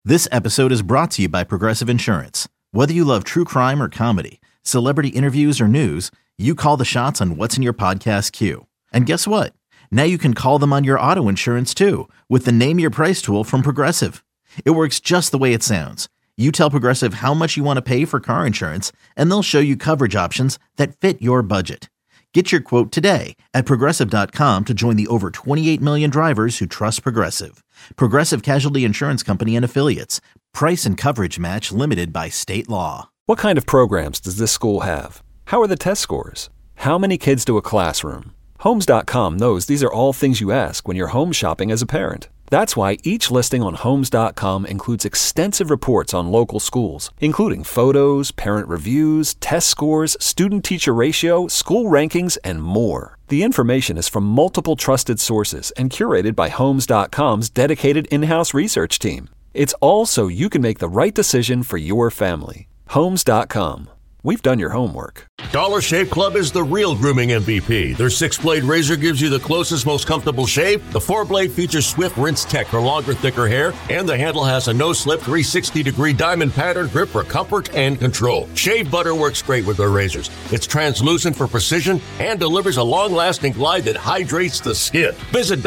This episode is brought to you by Progressive Insurance. Whether you love true crime or comedy, celebrity interviews or news, you call the shots on what's in your podcast queue. And guess what? Now you can call them on your auto insurance too with the Name Your Price tool from Progressive. It works just the way it sounds. You tell Progressive how much you want to pay for car insurance, and they'll show you coverage options that fit your budget. Get your quote today at Progressive.com to join the over 28 million drivers who trust Progressive. Progressive Casualty Insurance Company and Affiliates. Price and coverage match limited by state law. What kind of programs does this school have? How are the test scores? How many kids to a classroom? Homes.com knows these are all things you ask when you're home shopping as a parent. That's why each listing on Homes.com includes extensive reports on local schools, including photos, parent reviews, test scores, student-teacher ratio, school rankings, and more. The information is from multiple trusted sources and curated by Homes.com's dedicated in-house research team. It's all so you can make the right decision for your family. Homes.com. We've done your homework. Dollar Shave Club is the real grooming MVP. Their 6-blade razor gives you the closest, most comfortable shave. The 4-blade features swift rinse tech for longer, thicker hair. And the handle has a no-slip 360-degree diamond pattern grip for comfort and control. Shave butter works great with their razors. It's translucent for precision and delivers a long-lasting glide that hydrates the skin. Visit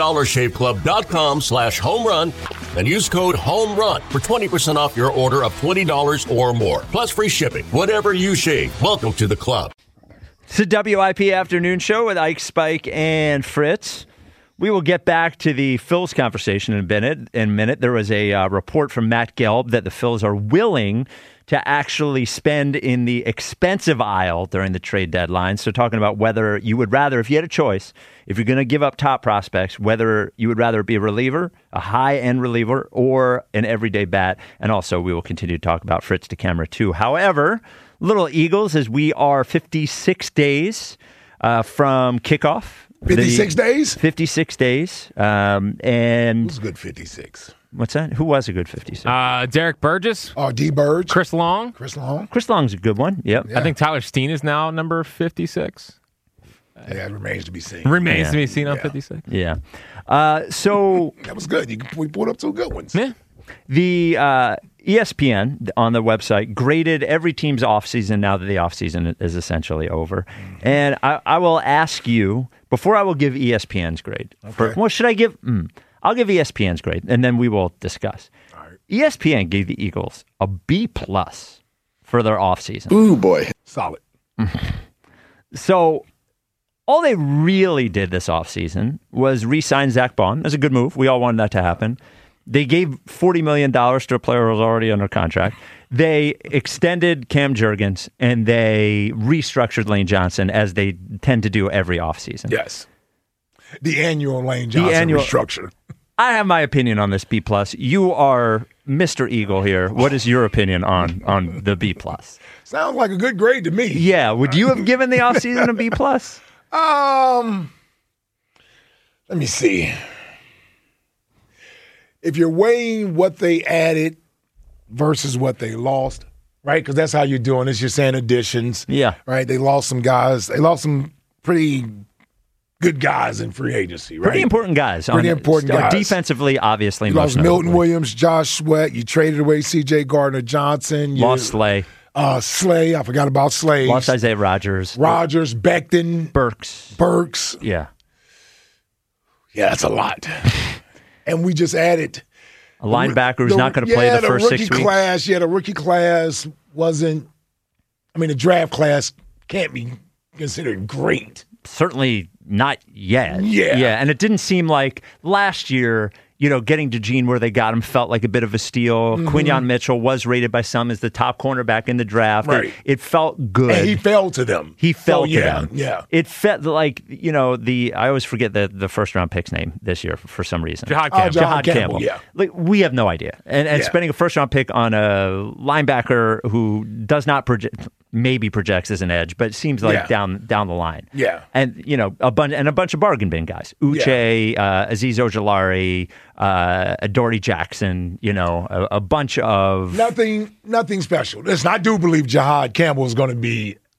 dollarshaveclub.com/homerun and use code HOMERUN for 20% off your order of $20 or more. Plus free shipping. Whatever you shave. Welcome to the club. It's the WIP Afternoon Show with Ike, Spike, and Fritz. We will get back to the Phils conversation in a minute. There was a report from Matt Gelb that the Phils are willing to actually spend in the expensive aisle during the trade deadline. So talking about whether you would rather, if you had a choice, if you're going to give up top prospects, whether you would rather be a reliever, a high-end reliever, or an everyday bat. And also we will continue to talk about Fritz to camera too. However, Little Eagles, as we are 56 days from kickoff. 56 days? 56 days. And who's a good 56? What's that? Who was a good 56? Derek Burgess. Oh, D. Burge. Chris Long. Chris Long. Chris Long's a good one. Yep. Yeah. I think Tyler Steen is now number 56. Yeah, it remains to be seen. Remains to be seen on 56. Yeah. So that was good. We pulled up two good ones. Yeah. The ESPN on the website graded every team's offseason now that the offseason is essentially over. And I will ask you, before I will give ESPN's grade, what should I give? I'll give ESPN's grade, and then we will discuss. All right. ESPN gave the Eagles a B+ for their offseason. Ooh, boy. Solid. So all they really did this offseason was re-sign Zach Bond. That's a good move. We all wanted that to happen. They gave $40 million to a player who was already under contract. They extended Cam Jurgens, and they restructured Lane Johnson, as they tend to do every offseason. Yes. The annual Lane Johnson restructure. I have my opinion on this B+. You are Mr. Eagle here. What is your opinion on the B+? Sounds like a good grade to me. Yeah. Would you have given the offseason a B+? Let me see. If you're weighing what they added versus what they lost, right? Because that's how you're doing this. You're saying additions. Yeah. Right? They lost some guys. They lost some pretty good guys in free agency, right? Pretty important guys. Guys. Defensively, obviously. You lost Milton Williams, Josh Sweat. You traded away C.J. Gardner-Johnson. Lost Slay. Slay. I forgot about Slay. Lost Isaiah Rodgers. Becton. Burks. Yeah. Yeah, that's a lot. And we just added a linebacker who's not going to play the first 6 weeks. The rookie class wasn't. I mean, the draft class can't be considered great. Certainly not yet. Yeah. And it didn't seem like last year, getting DeJean where they got him felt like a bit of a steal. Quinyon Mitchell was rated by some as the top cornerback in the draft. Right. It felt good. And he fell to them. To them. Yeah. It felt like, I always forget the first round pick's name this year for some reason. Jahad Campbell. Yeah. Like, we have no idea. And spending a first round pick on a linebacker who does not maybe projects as an edge, but it seems like down the line. Yeah. And, a bunch of bargain bin guys. Uche, Azeez Ojulari, Doherty Jackson, a bunch of... Nothing special. Listen, I do believe Jahad Campbell is going to be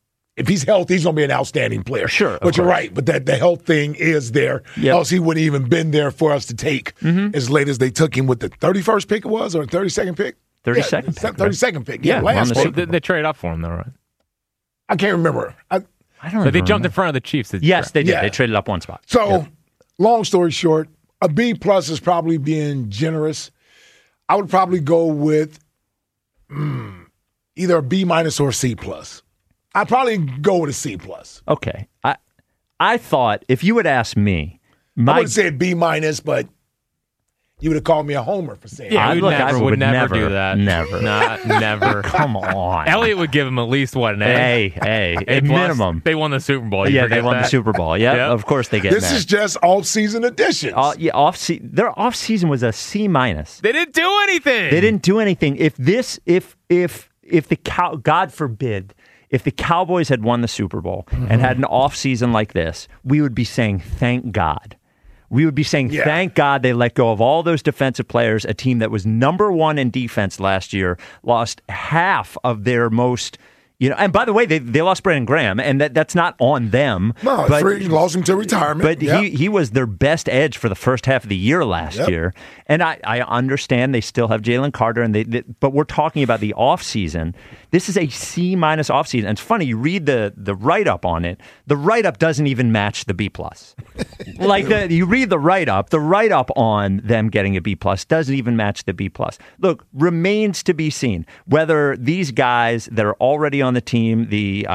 if he's healthy, he's going to be an outstanding player. Sure, but you're right. But that the health thing is there. Yep. Else he wouldn't even been there for us to take as late as they took him with the 31st pick it was, or 32nd pick. 32nd pick. 32nd pick. Yeah, last pick. They traded up for him, though, right? I can't remember. I don't But remember. they jumped in front of the Chiefs. Yes, they did. Yeah. They traded up one spot. So, long story short, a B plus is probably being generous. I would probably go with either a B minus or a C plus. I'd probably go with a C plus. Okay. I thought if you had asked me, I would have said B minus, but you would have called me a homer for saying Yeah, that. we would never do that. Never. Never. Come on. Elliott would give him at least, what, an A? Hey, A at plus. minimum. They won the Super Bowl. You Yeah, they forget won the that? Super Bowl. Yeah, Yep. of course they get This mad. is just off-season additions. Their off season was a C minus. They didn't do anything. They didn't do anything. If God forbid, if the Cowboys had won the Super Bowl and had an off season like this, we would be saying thank God. We would be saying thank God they let go of all those defensive players. A team that was number one in defense last year lost half of their most. And by the way, they lost Brandon Graham, and that's not on them. No, but, he lost him to retirement. But he was their best edge for the first half of the year last year. And I understand they still have Jalen Carter, but we're talking about the offseason. This is a C minus offseason. And it's funny, you read the write-up on it. The write-up doesn't even match the B plus. You read the write-up on them getting a B plus doesn't even match the B plus. Look, remains to be seen whether these guys that are already on the team,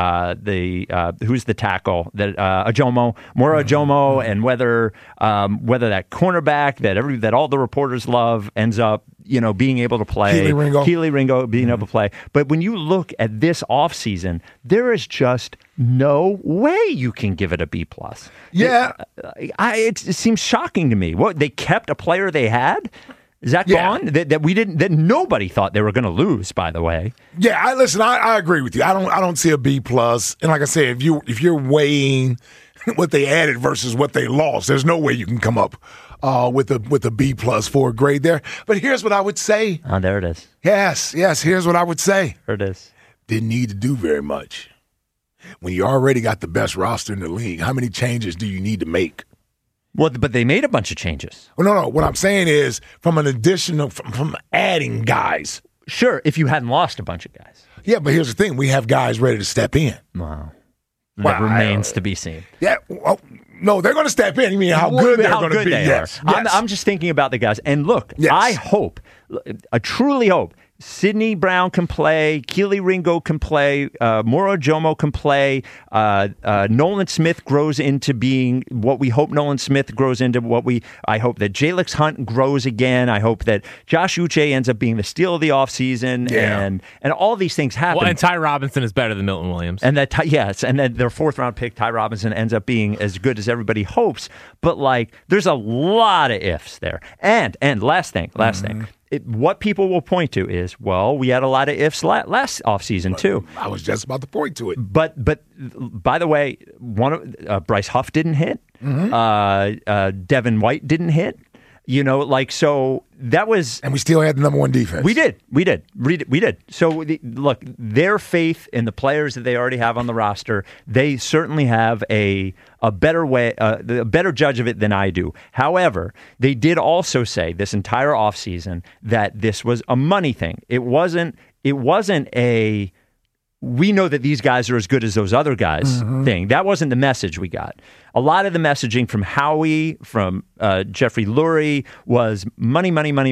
who's the tackle, that Mora Ajomo, and whether that cornerback that all the reporters love ends up being able to play. Keely Ringo being able to play. But when you look at this offseason, there is just no way you can give it a B plus. Yeah. It seems shocking to me. What, they kept a player they had? Is that gone? That nobody thought they were going to lose, by the way. Yeah, I agree with you. I don't see a B plus. And like I said, if you're weighing what they added versus what they lost, there's no way you can come up with a B plus for a grade there. But here's what I would say. Oh, there it is. Yes, here's what I would say. There it is. Didn't need to do very much. When you already got the best roster in the league, how many changes do you need to make? Well, but they made a bunch of changes. Well, no. What I'm saying is from adding guys. Sure, if you hadn't lost a bunch of guys. Yeah, but here's the thing. We have guys ready to step in. Wow. That remains to be seen. Yeah, well, no, they're going to step in. You mean how good they're going to be? Yes. I'm just thinking about the guys. And look, I truly hope Sidney Brown can play, Keely Ringo can play, Moro Jomo can play, Nolan Smith grows into being what we hope Nolan Smith grows into, I hope that Jalix Hunt grows again. I hope that Josh Uche ends up being the steal of the offseason, and all these things happen. Well, and Ty Robinson is better than Milton Williams. And and then their fourth round pick, Ty Robinson, ends up being as good as everybody hopes. But there's a lot of ifs there. And last thing. What people will point to is, we had a lot of ifs last offseason too. I was just about to point to it. But by the way, Bryce Huff didn't hit. Devin White didn't hit. So that was... And we still had the number one defense. We did. So, look, their faith in the players that they already have on the roster, they certainly have a better judge of it than I do. However, they did also say this entire offseason that this was a money thing. It wasn't a... we know that these guys are as good as those other guys thing. That wasn't the message we got. A lot of the messaging from Howie, from Jeffrey Lurie was money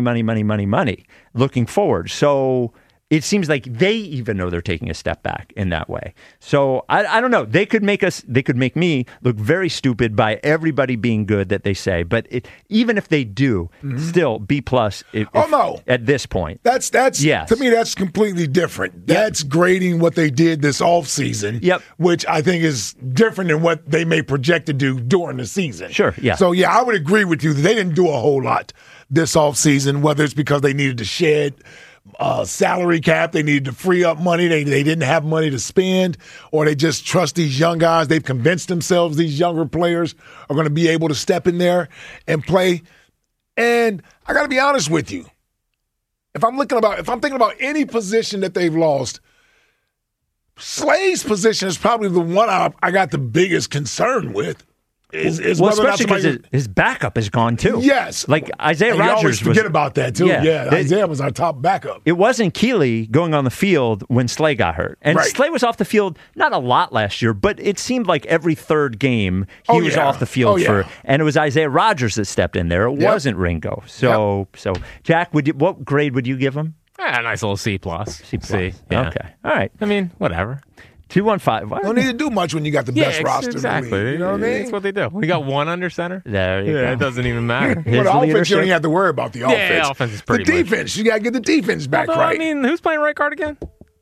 looking forward. So it seems like they even know they're taking a step back in that way. So I don't know. They could make me look very stupid by everybody being good that they say. But even if they do, still B plus. At this point, that's to me that's completely different. That's grading what they did this offseason. Yep. Which I think is different than what they may project to do during the season. Sure. Yeah. So I would agree with you that they didn't do a whole lot this offseason, whether it's because they needed to shed salary cap, they needed to free up money, they didn't have money to spend, or they just trust these young guys. They've convinced themselves these younger players are going to be able to step in there and play. And I got to be honest with you. If I'm thinking about any position that they've lost, Slay's position is probably the one I got the biggest concern with. Is well, whether or not especially because somebody- his backup is gone too. Yes. like Isaiah And you always Rodgers forget was. about that, too. Yeah, Isaiah was our top backup. It wasn't Keeley going on the field when Slay got hurt. And Right. Slay was off the field not a lot last year, but it seemed like every third game he Oh, was yeah. off the field Oh, yeah. and it was Isaiah Rodgers that stepped in there. It Yep. wasn't Ringo. So Jack, what grade would you give him? A nice little C plus. C plus. Yeah. Okay. All right. I mean, whatever. 215. You don't need to do much when you got the best roster exactly. in the league. You know what I mean? That's what they do. We got one under center. There you Yeah, go. it doesn't even matter. His Well, the offense, you leadership. don't even have to worry about the offense. offense is pretty The much- defense, you got to get the defense back Although, right. I mean, who's playing right guard again?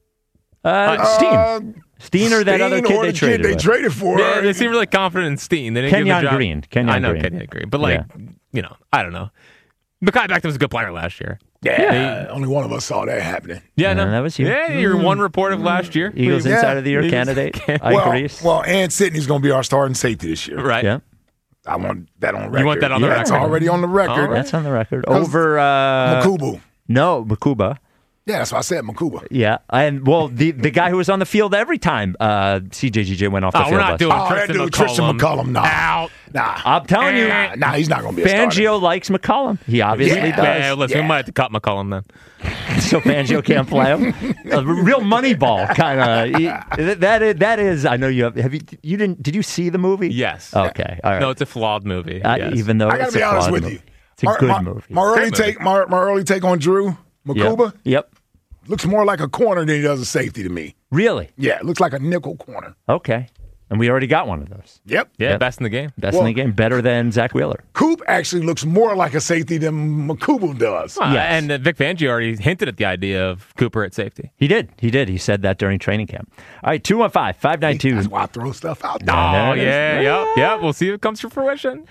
Steen. Steen or that other Steen kid or they the traded. they with. traded for. Yeah, they seem really confident in Steen. They didn't give Kenyon him a job. Green. Kenyon I know Green. Kenyon Green, but I don't know. Mekhi Becton was a good player last year. Yeah, only one of us saw that happening. Yeah, no, that was you. Yeah, your one report of last year. Eagles Yeah. Inside of the Year Eagles- candidate. I agree. Well, and Sidney's going to be our starting safety this year. Right. Yeah. I want that on record. want that on the It's record? already on the record. All right. That's on the record. Over Makubu. No, Makuba. Yeah, that's why I said Makuba. Yeah, and well, the guy who was on the field every time CJGJ went off the Oh, field. we're not last doing year. Oh, that Tristan dude, Tristan McCullum. Nah. Out. Nah. I'm telling you, Nah, he's not going to be a starter. Fangio likes McCollum. He obviously Yeah. does. Yeah, listen, Yeah. we might have to cut McCollum then. So Fangio can't play him. A real money ball kind of. That is. I know you have. Have you didn't? Did you see the movie? Yes. Okay. All right. No, it's a flawed movie. Yes. Even though I got it's to be a honest flawed with movie. you. It's a good movie. My early Great movie. take, my early take on Drew Makuba Yep. looks more like a corner than he does a safety to me. Really? Yeah, it looks like a nickel corner. Okay. And we already got one of those. Yep. Yeah, Yep. best in the game. Best in the game. Better than Zach Wheeler. Coop actually looks more like a safety than Makuba does. Yes. And Vic Fangio already hinted at the idea of Cooper at safety. He did. He said that during training camp. All right. 215-592. That's why I throw stuff out there. Oh, yeah. We'll see if it comes to fruition.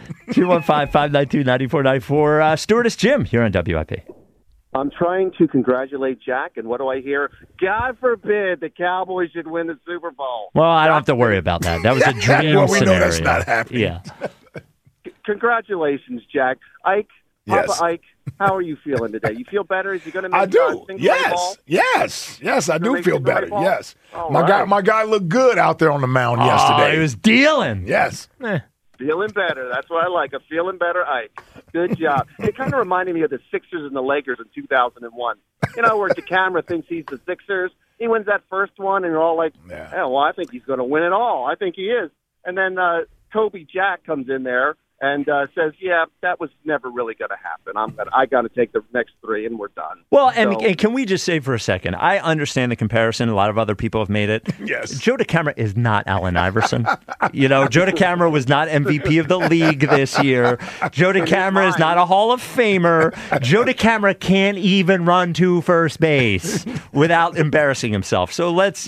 215-592-9494. Stewardess Jim here on WIP. I'm trying to congratulate Jack, and what do I hear? God forbid the Cowboys should win the Super Bowl. Well, I don't have to worry about that. That was a dream Well, we know scenario. that's not happening. Yeah. Congratulations, Jack. Ike, Yes. Papa Ike, how are you feeling today? You feel better? Is he going to make I do. single A ball? Yes, I do make feel it the right better. ball? Yes. All My right. guy looked good out there on the mound Oh, yesterday. he was dealing. Yes. Feeling better. That's what I like. A feeling better Ike. Good job. It kind of reminded me of the Sixers and the Lakers in 2001. You know, where DeCamera thinks he's the Sixers. He wins that first one, and you're all like, Yeah. "Oh, well, I think he's going to win it all. I think he is." And then Kobe Jack comes in there and says, "Yeah, that was never really going to happen. I got to take the next three, and we're done." Well, and So- can we just say for a second, I understand the comparison. A lot of other people have made it. Yes. Joe DeCamera is not Allen Iverson. Joe DeCamera was not MVP of the league this year. Joe DeCamera is not a Hall of Famer. Joe DeCamera can't even run to first base without embarrassing himself. So let's,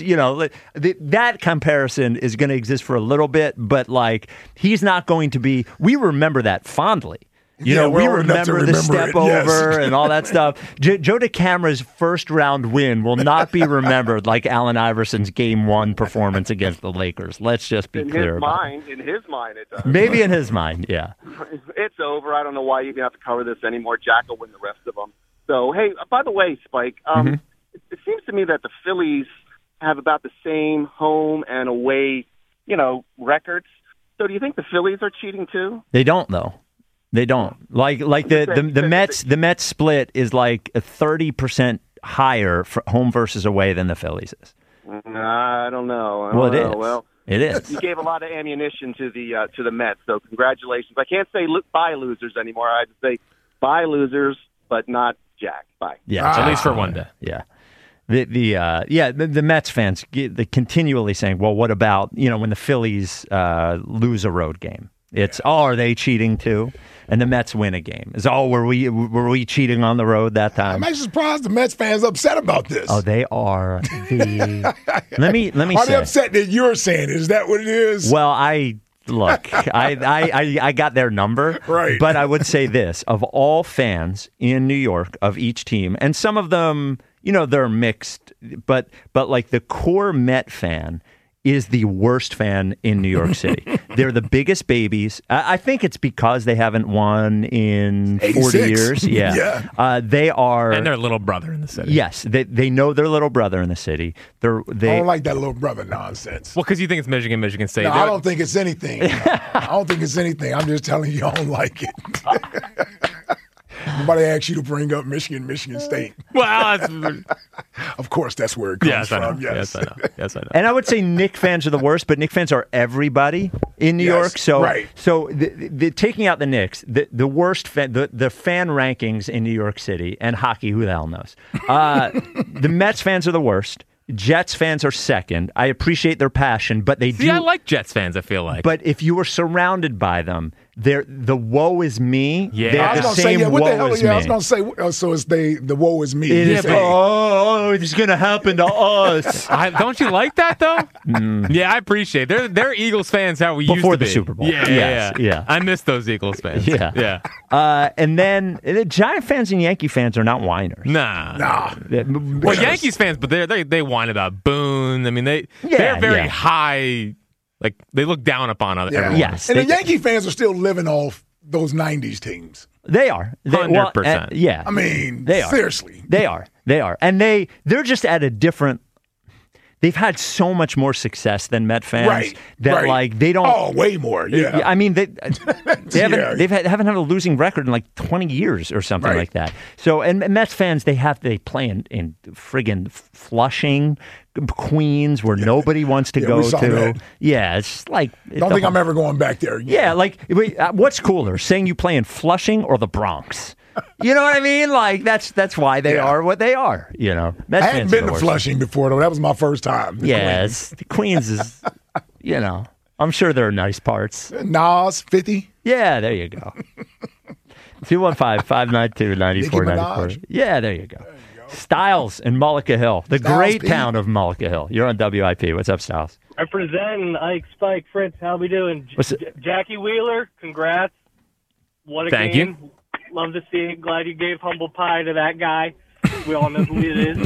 that comparison is going to exist for a little bit, but he's not going to be, we remember that fondly. Yeah, We we're old enough to remember the remember step it, yes. over and all that stuff. Joe DeCamera's first round win will not be remembered like Allen Iverson's game one performance against the Lakers. Let's just be in clear his about mind, in his mind, it does. it. Maybe in his mind, yeah. It's over. I don't know why you even have to cover this anymore. Jack will win the rest of them. So, hey, by the way, Spike, it seems to me that the Phillies have about the same home and away, records. So, do you think the Phillies are cheating too? They don't though. They don't. Like the Mets split is like a 30% higher for home versus away than the Phillies is. I don't know. Well, it is. Well, It is. you gave a lot of ammunition to the Mets, so congratulations. I can't say bye losers anymore. I have to say bye losers, but not Jack. Bye. Yeah, At least for one day. Yeah. The Mets fans they continually saying, well, what about when the Phillies lose a road game? It's are they cheating too? And the Mets win a game. It's were we cheating on the road that time? I'm actually surprised the Mets fans upset about this. Oh, they are the. let me Are say. they upset that you're saying? Is that what it is? Well, I got their number, Right. But I would say this: of all fans in New York of each team, and some of them, they're mixed, but like the core Met fan is the worst fan in New York City. They're the biggest babies. I think it's because they haven't won in 40 86. years. Yeah. They are. And their little brother in the city. Yes. They know their little brother in the city. They I don't like that little brother nonsense. Well, because you think it's Michigan State. No, I don't think it's anything. I don't think it's anything. I'm just telling you, I don't like it. Nobody asked you to bring up Michigan State. Well, Of course, that's where it comes from. Yes, I know. Yes, I know. And I would say Knick fans are the worst, but Knick fans are everybody in New York. So, right. so the taking out the Knicks, the worst fan, the fan rankings in New York City and hockey, who the hell knows? The Mets fans are the worst. Jets fans are second. I appreciate their passion, but they do. I like Jets fans, I feel like. But if you were surrounded by them, the woe is me. Yeah. They're I I the was going to same say, what the woe hell? is Yeah, I me. was going to say, so it's the woe is me. It is, Yeah. oh, it's going to happen to us. Don't you like that though? Yeah, I appreciate it. They're Eagles fans how we used Before to the be. Super Bowl. Yeah, Yes, yeah. I miss those Eagles fans. Yeah. yeah. And then the Giant fans and Yankee fans are not whiners. Nah. Well, Yankees fans, but they whine about Boone. I mean, they're very high. Like they look down upon other everyone. Yes. And the Yankee fans are still living off those 90s teams. They are. 100%. Yeah. I mean, They are. seriously. They are. And they're just at a different. They've had so much more success than Met fans Right. that right. like they don't. Oh, way more. Yeah. I mean, they haven't Yeah. haven't had a losing record in like 20 years or something Right. like that. So, and Mets fans, they play in friggin' Flushing, Queens, where nobody wants to Yeah, go we saw to. that. Yeah, it's like Don't think I'm ever going back there again. Yeah, like what's cooler, saying you play in Flushing or the Bronx? You know what I mean? Like that's why they Yeah. are what they are. You know, Mets I hadn't fans been are the to worst. Flushing before, though. That was my first time. Yes, Queens is. You know, I'm sure there are nice parts. Nas, 50. Yeah, there you go. 215-592-9494. Nicki Minaj. Yeah, there you go. Styles in Mullica Hill, the Styles great P. town of Mullica Hill. You're on WIP. What's up, Styles? Representing Ike, Spike, Fritz, how we doing? What's it? Jackie Wheeler, congrats. What a Thank game. Love to see it. Glad you gave humble pie to that guy. We all know who it is.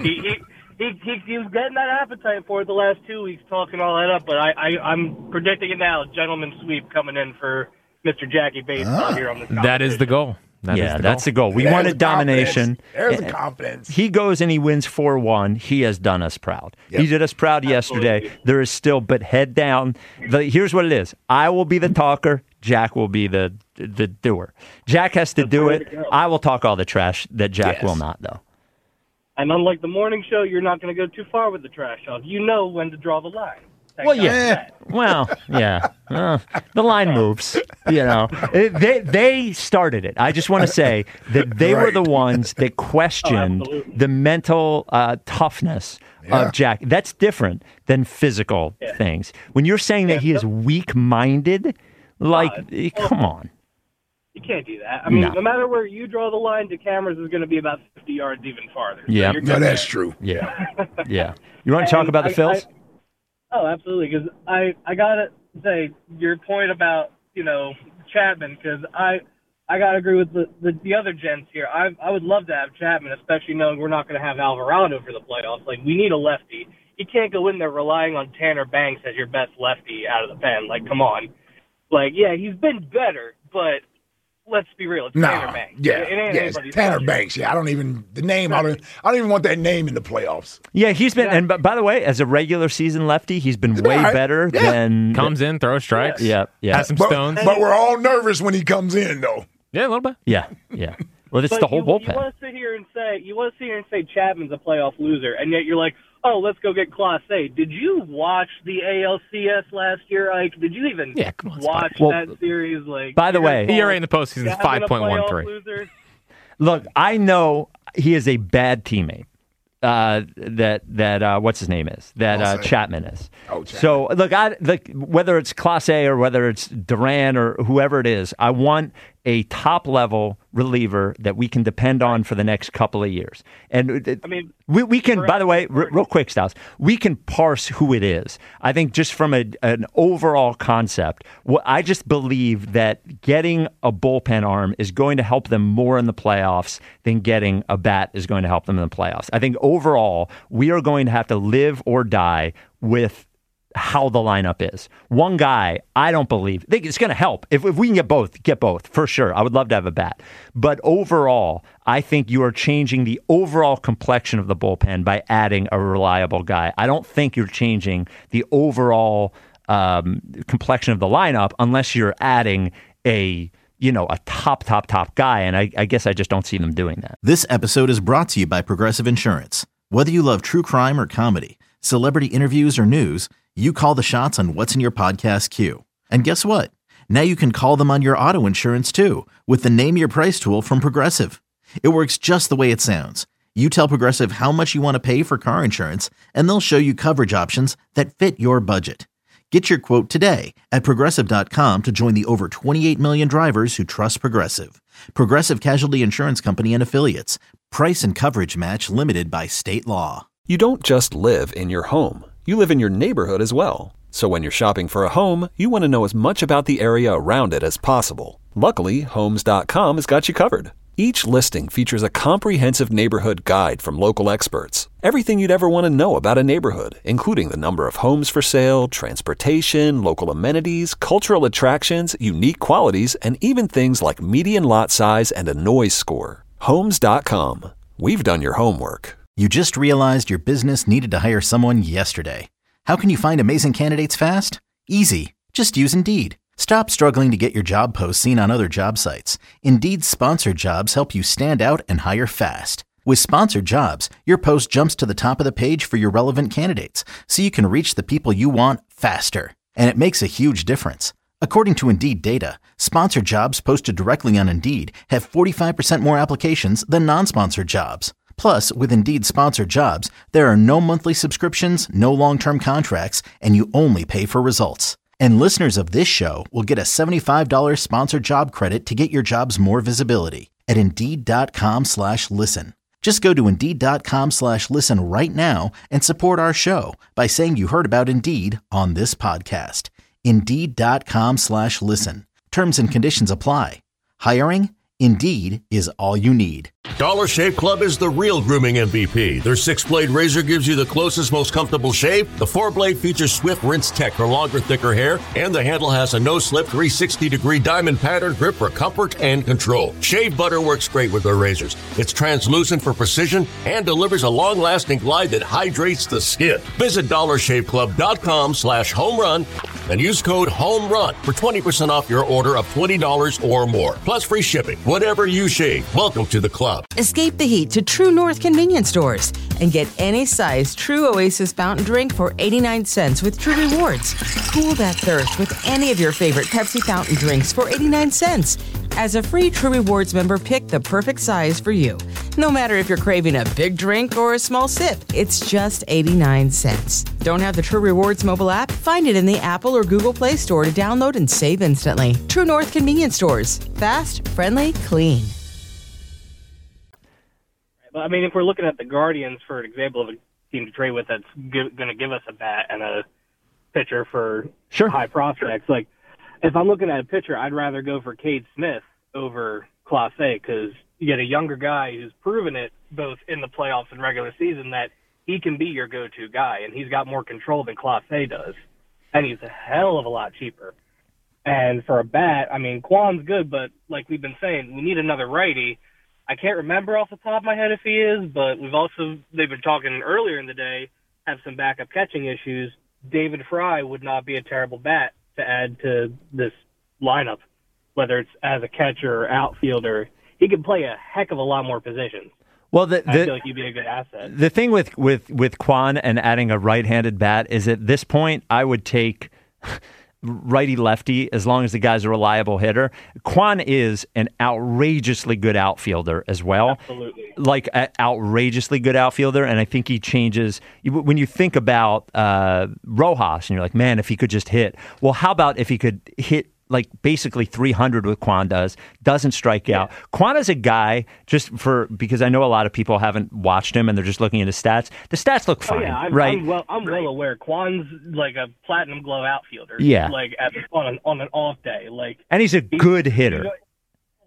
He was getting that appetite for it the last 2 weeks, talking all that up, but I'm predicting it now. Gentleman sweep coming in for Mr. Jackie Bates out here on this That is the goal. That's the goal. We There's wanted the domination. confidence. There's the confidence. He goes and he wins 4-1. He has done us proud. He did us proud yesterday. There is still, but head down. Here's what it is. I will be the talker. Jack will be the doer. Jack has to do it. I will talk all the trash that Jack will not, though. And unlike the morning show, you're not going to go too far with the trash talk. You know when to draw the line. Well, yeah. Well, yeah. The line moves. You know, they started it. I just want to say that they were the ones that questioned the mental toughness of Jack. That's different than physical things. When you're saying that he is weak-minded, like, come on. You can't do that. I mean, no matter where you draw the line, the cameras is going to be about 50 yards even farther. Yeah. So No, that's true. Yeah. Yeah. You want to talk about the Phils? Oh, absolutely. Because I got to say, your point about, Chapman, because I got to agree with the other gents here. I would love to have Chapman, especially knowing we're not going to have Alvarado for the playoffs. Like, we need a lefty. You can't go in there relying on Tanner Banks as your best lefty out of the pen. Like, come on. Like, yeah, he's been better, but let's be real. It's Tanner Banks. Yeah, It ain't it's anybody's Tanner budget. Banks. Yeah, I don't even want that name in the playoffs. Yeah, he's been, and by the way, as a regular season lefty, he's been way all right. better than. Comes in, throws strikes. Yeah. Has some But, stones. but we're all nervous when he comes in, though. Yeah, a little bit. Yeah. Well, it's But the whole you bullpen. want to sit here and say Chapman's a playoff loser, and yet you're like, oh, let's go get Clase. Did you watch the ALCS last year, Ike? Did you even come on, watch Well, that series? Like, by the way- ERA in the postseason is Chapman a playoff 5.13. loser? Look, I know he is a bad teammate. That what's his name is that Chapman is. Oh, Chapman. So look, whether it's Class A or whether it's Duran or whoever it is, I want a top level reliever that we can depend on for the next couple of years. And I mean, we can. By the way, real quick, Styles, we can parse who it is. I think just from an overall concept, I just believe that getting a bullpen arm is going to help them more in the playoffs than getting a bat is going to help them in the playoffs. I think overall, we are going to have to live or die with how the lineup is. One guy, I don't believe. I think it's going to help. If we can get both, for sure. I would love to have a bat. But overall, I think you are changing the overall complexion of the bullpen by adding a reliable guy. I don't think you're changing the overall complexion of the lineup unless you're adding a top guy. And I guess I just don't see them doing that. This episode is brought to you by Progressive Insurance. Whether you love true crime or comedy, celebrity interviews or news, you call the shots on what's in your podcast queue. And guess what? Now you can call them on your auto insurance too with the Name Your Price tool from Progressive. It works just the way it sounds. You tell Progressive how much you want to pay for car insurance, and they'll show you coverage options that fit your budget. Get your quote today at Progressive.com to join the over 28 million drivers who trust Progressive. Progressive Casualty Insurance Company and Affiliates. Price and coverage match limited by state law. You don't just live in your home. You live in your neighborhood as well. So when you're shopping for a home, you want to know as much about the area around it as possible. Luckily, Homes.com has got you covered. Each listing features a comprehensive neighborhood guide from local experts. Everything you'd ever want to know about a neighborhood, including the number of homes for sale, transportation, local amenities, cultural attractions, unique qualities, and even things like median lot size and a noise score. Homes.com. We've done your homework. You just realized your business needed to hire someone yesterday. How can you find amazing candidates fast? Easy. Just use Indeed. Stop struggling to get your job posts seen on other job sites. Indeed's sponsored jobs help you stand out and hire fast. With sponsored jobs, your post jumps to the top of the page for your relevant candidates, so you can reach the people you want faster. And it makes a huge difference. According to Indeed data, sponsored jobs posted directly on Indeed have 45% more applications than non-sponsored jobs. Plus, with Indeed sponsored jobs, there are no monthly subscriptions, no long-term contracts, and you only pay for results. And listeners of this show will get a $75 sponsored job credit to get your jobs more visibility at Indeed.com/listen. Just go to Indeed.com/listen right now and support our show by saying you heard about Indeed on this podcast. Indeed.com/listen. Terms and conditions apply. Hiring? Indeed is all you need. Dollar Shave Club is the real grooming MVP. Their 6-blade razor gives you the closest, most comfortable shave. The 4-blade features Swift Rinse Tech for longer, thicker hair, and the handle has a no-slip 360-degree diamond pattern grip for comfort and control. Shave butter works great with their razors. It's translucent for precision and delivers a long-lasting glide that hydrates the skin. Visit DollarShaveClub.com/homerun and use code HOMERUN for 20% off your order of $20 or more, plus free shipping. Whatever you shave, welcome to the club. Escape the heat to True North convenience stores and get any size True Oasis fountain drink for 89 cents with True Rewards. Cool that thirst with any of your favorite Pepsi fountain drinks for 89 cents. As a free True Rewards member, pick the perfect size for you. No matter if you're craving a big drink or a small sip, it's just 89 cents. Don't have the True Rewards mobile app? Find it in the Apple or Google Play Store to download and save instantly. True North convenience stores. Fast, friendly, clean. I mean, if we're looking at the Guardians, for an example of a team to trade with that's going to give us a bat and a pitcher for high prospects, like if I'm looking at a pitcher, I'd rather go for Cade Smith over Clase because you get a younger guy who's proven it both in the playoffs and regular season that he can be your go-to guy, and he's got more control than Clase does, and he's a hell of a lot cheaper. And for a bat, I mean, Kwan's good, but like we've been saying, we need another righty. I can't remember off the top of my head if he is, but they've been talking earlier in the day, have some backup catching issues. David Fry would not be a terrible bat to add to this lineup, whether it's as a catcher or outfielder. He could play a heck of a lot more positions. Well, I feel like he'd be a good asset. The thing with Kwan and adding a right-handed bat is at this point I would take righty-lefty as long as the guy's a reliable hitter. Kwan is an outrageously good outfielder as well. Absolutely. Like an outrageously good outfielder, and I think he changes. When you think about Rojas, and you're like, man, if he could just hit. Well, how about if he could hit like basically 300 with Kwan doesn't strike out. Kwan is a guy, because I know a lot of people haven't watched him and they're just looking at his stats. The stats look fine, right? I'm well aware. Kwan's like a platinum glove outfielder. Yeah. Like on an off day. And he's a good hitter.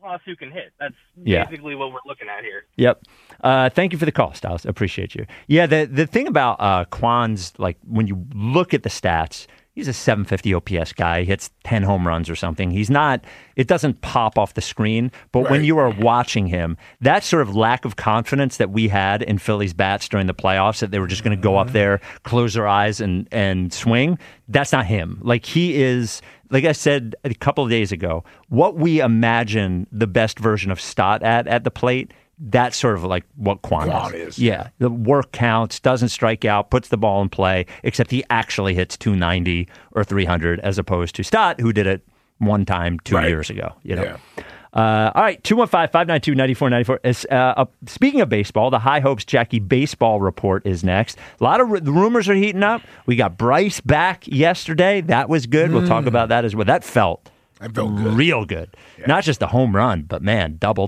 plus who can hit. That's basically what we're looking at here. Yep. Thank you for the call, Styles. Appreciate you. Yeah, the thing about Kwan's, like, when you look at the stats, he's a 750 OPS guy. He hits 10 home runs or something. He's not, it doesn't pop off the screen, but when you are watching him, that sort of lack of confidence that we had in Philly's bats during the playoffs, that they were just going to go up there, close their eyes and swing, that's not him. Like, he is, like I said a couple of days ago, what we imagine the best version of Stott at the plate, that's sort of like what Kwan is. Yeah. The work counts, doesn't strike out, puts the ball in play, except he actually hits 290 or 300 as opposed to Stott, who did it one time 2 years ago. You know. Yeah. All right, 215-592-9494. Speaking of baseball, the High Hopes Jackie Baseball Report is next. A lot of the rumors are heating up. We got Bryce back yesterday. That was good. We'll talk about that as well. That felt good. Real good. Yeah. Not just a home run, but, man, double.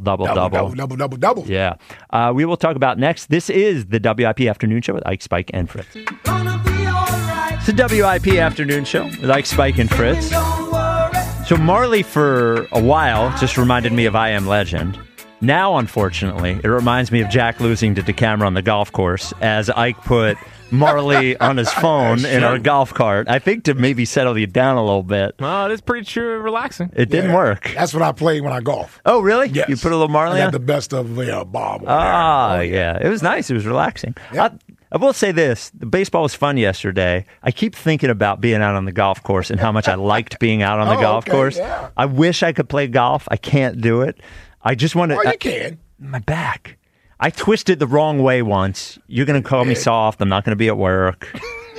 Yeah. We will talk about next. This is the WIP Afternoon Show with Ike, Spike, and Fritz. It's the WIP Afternoon Show with Ike, Spike, and Fritz. So Marley, for a while, just reminded me of I Am Legend. Now, unfortunately, it reminds me of Jack losing to DeCamera on the golf course as Ike put Marley on his phone in our golf cart. I think to maybe settle you down a little bit. Well, it is pretty relaxing. It didn't work. That's what I play when I golf. Oh, really? Yes. You put a little Marley on? I got the best of Bob. Yeah. It was nice. It was relaxing. Yep. I will say this. The baseball was fun yesterday. I keep thinking about being out on the golf course and how much I liked being out on the golf course. Yeah. I wish I could play golf. I can't do it. I just want to... Well, you can. My back. I twisted the wrong way once. You're going to call me soft. I'm not going to be at work.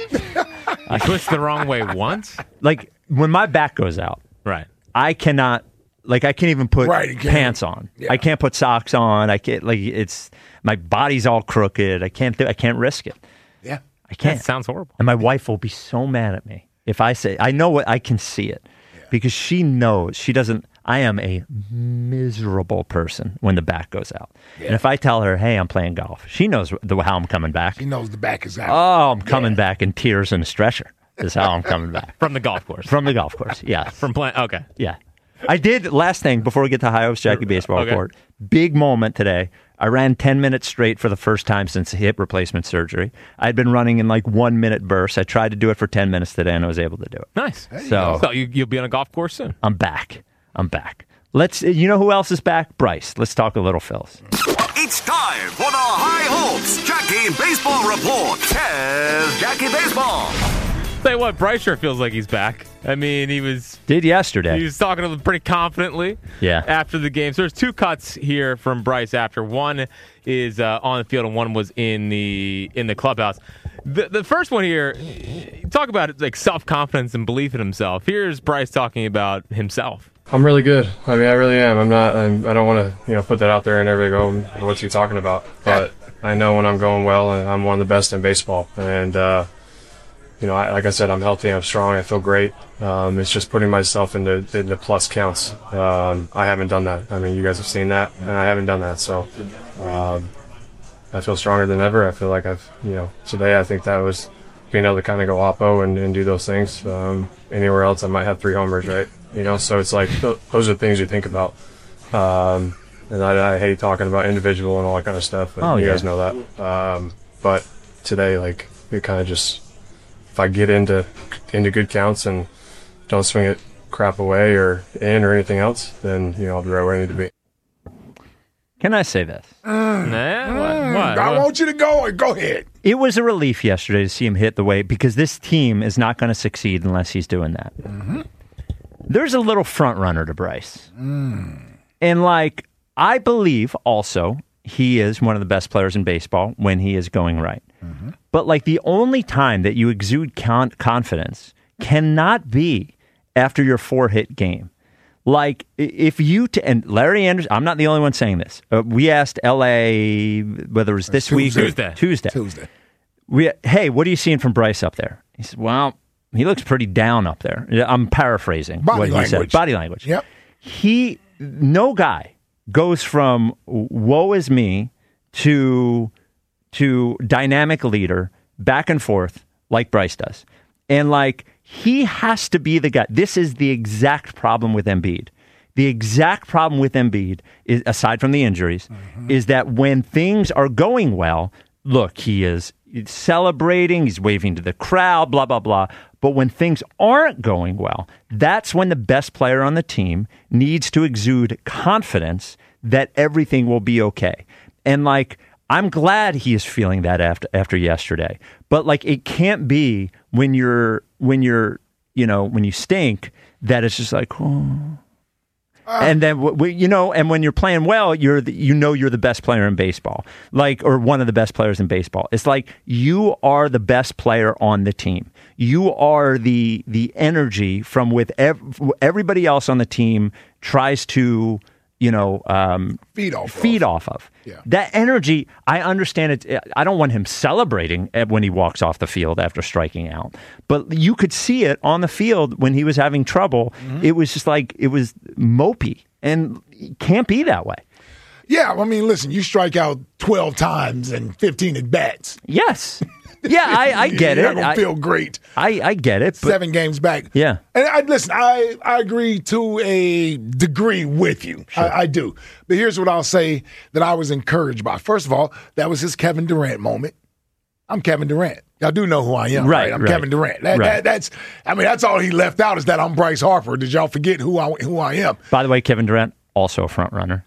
I twisted the wrong way once? Like, when my back goes out, right? I cannot... Like, I can't even put pants on. Yeah. I can't put socks on. I can't, like, it's, my body's all crooked. I can't risk it. Yeah. I can't. That sounds horrible. And my wife will be so mad at me if I say, I know what, I can see it. Yeah. Because she knows, she doesn't, I am a miserable person when the back goes out. Yeah. And if I tell her, hey, I'm playing golf, she knows how I'm coming back. She knows the back is out. Oh, I'm coming back in tears and a stretcher is how I'm coming back. From the golf course. From the golf course, yeah. From playing, okay. Yeah. I did, last thing, before we get to High Hopes Jackie Baseball Report, big moment today. I ran 10 minutes straight for the first time since hip replacement surgery. I'd been running in like 1 minute bursts. I tried to do it for 10 minutes today, and I was able to do it. Nice. So you'll be on a golf course soon. I'm back. You know who else is back? Bryce. Let's talk a little Phils. It's time for the High Hopes Jackie Baseball Report. Here's Jackie Baseball. Tell you what, Bryce sure feels like he's back. I mean, did yesterday. He was talking to them pretty confidently after the game. So there's two cuts here from Bryce after. One is on the field and one was in the clubhouse. The first one here, talk about like self-confidence and belief in himself. Here's Bryce talking about himself. I'm really good. I mean, I really am. I don't want to, put that out there and everybody go, what's he talking about? But I know when I'm going well, and I'm one of the best in baseball. And, like I said, I'm healthy, I'm strong, I feel great. It's just putting myself into plus counts. I haven't done that. I mean, you guys have seen that, and I haven't done that. So I feel stronger than ever. I feel like today I think that was being able to kind of go oppo and do those things. Anywhere else, I might have 3 homers, right? So it's like those are the things you think about. And I hate talking about individual and all that kind of stuff. But you guys know that. But today, like, we kind of just, if I get into good counts and don't swing it crap away or in or anything else, then I'll be right where I need to be. Can I say this? What? I want you to go. Go ahead. It was a relief yesterday to see him hit the way, because this team is not going to succeed unless he's doing that. Mm-hmm. There's a little front runner to Bryce. And I believe also he is one of the best players in baseball when he is going right. Mm-hmm. But the only time that you exude confidence cannot be after your 4-hit game. If you and Larry Anderson, I'm not the only one saying this. We asked LA whether it was this week or Tuesday. Hey, what are you seeing from Bryce up there? He said, well, he looks pretty down up there. I'm paraphrasing what he said. Body language. Yep. No guy goes from woe is me to dynamic leader back and forth like Bryce does. And he has to be the guy. This is the exact problem with Embiid. The exact problem with Embiid, is, aside from the injuries, is that when things are going well, look, he's celebrating, he's waving to the crowd, blah, blah, blah. But when things aren't going well, that's when the best player on the team needs to exude confidence that everything will be okay. And like, I'm glad he is feeling that after yesterday. But like, it can't be when you stink that it's just like, oh. And then and when you're playing well, you're the best player in baseball, or one of the best players in baseball. It's like you are the best player on the team. You are the energy from with everybody else on the team tries to feed off of. Yeah. That energy, I understand it. I don't want him celebrating when he walks off the field after striking out, but you could see it on the field when he was having trouble. Mm-hmm. It was just like, it was mopey, and it can't be that way. Yeah, I mean, listen, you strike out 12 times and 15 at bats. Yes. Yeah, I get it. You're not going to feel great. I get it. But 7 games back. Yeah. And I agree to a degree with you. Sure. I do. But here's what I'll say that I was encouraged by. First of all, that was his Kevin Durant moment. I'm Kevin Durant. Y'all do know who I am, right? I'm Kevin Durant. That's all he left out is that I'm Bryce Harper. Did y'all forget who I am? By the way, Kevin Durant, also a front runner.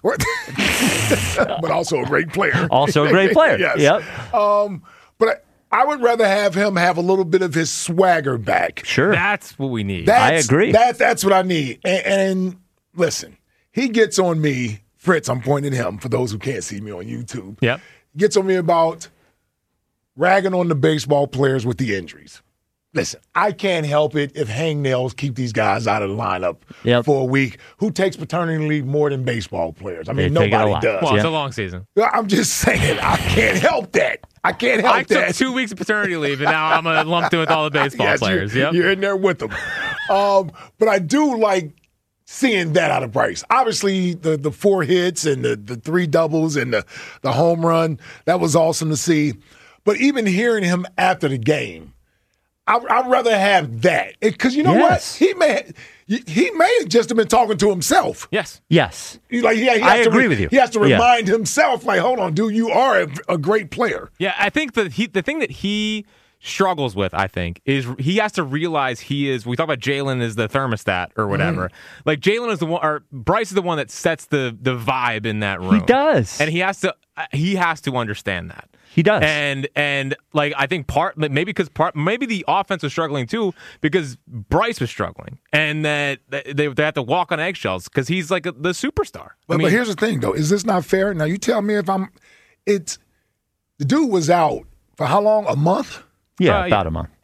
But also a great player. Also a great player. Yes. Yep. But I would rather have him have a little bit of his swagger back. Sure. That's what we need. I agree. That's what I need. And listen, he gets on me, Fritz, I'm pointing at him for those who can't see me on YouTube. Yep. Gets on me about ragging on the baseball players with the injuries. Listen, I can't help it if hangnails keep these guys out of the lineup for a week. Who takes paternity leave more than baseball players? I mean, nobody does. Well, it's a long season. I'm just saying, I can't help that. I took 2 weeks of paternity leave, and now I'm lumped in with all the baseball players. You're in there with them. But I do like seeing that out of Bryce. Obviously, the 4 hits and the 3 doubles and the home run, that was awesome to see. But even hearing him after the game, I'd rather have that. Because you know what? He may have just have been talking to himself. Yes. I agree with you. He has to remind himself, like, hold on, dude, you are a great player. Yeah, I think the thing that he struggles with, I think, is he has to realize we talk about Jalen as the thermostat or whatever. Mm-hmm. Like, Jalen is the one, or Bryce is the one that sets the vibe in that room. He does. And he has to understand that. He does. And like, I think maybe the offense was struggling too because Bryce was struggling, and that they have to walk on eggshells because he's like the superstar. But here's the thing, though. Is this not fair? Now, you tell me if the dude was out for how long? A month? Yeah, about a month.